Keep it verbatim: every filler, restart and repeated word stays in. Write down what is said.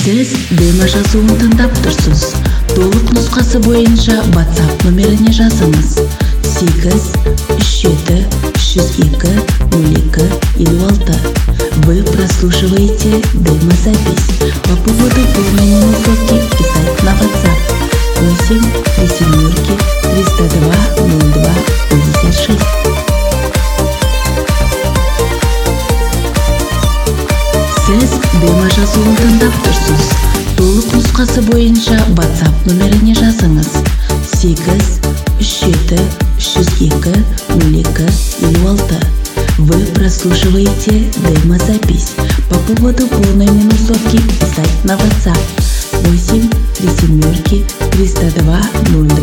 Сіз демо жазуын тыңдап тұрсыз. Толық нұсқасы бойынша WhatsApp номеріне жазыңыз: сегіз үш жеті үш жүз екі нөл екі елу алты. Вы прослушиваете демозапись. По поводу полной минусовки писать на WhatsApp восемь три семерки триста два ноль два пятьдесят шесть. Сіз демо жазуын тыңдап тұрсыз. Толық нұсқасы бойынша WhatsApp номеріне жазыңыз: сегіз үш жеті үш жүз екі нөл екі елу алты. Вы прослушиваете демозапись. По поводу полной минусовки писать на WhatsApp восемь три семерки триста два ноль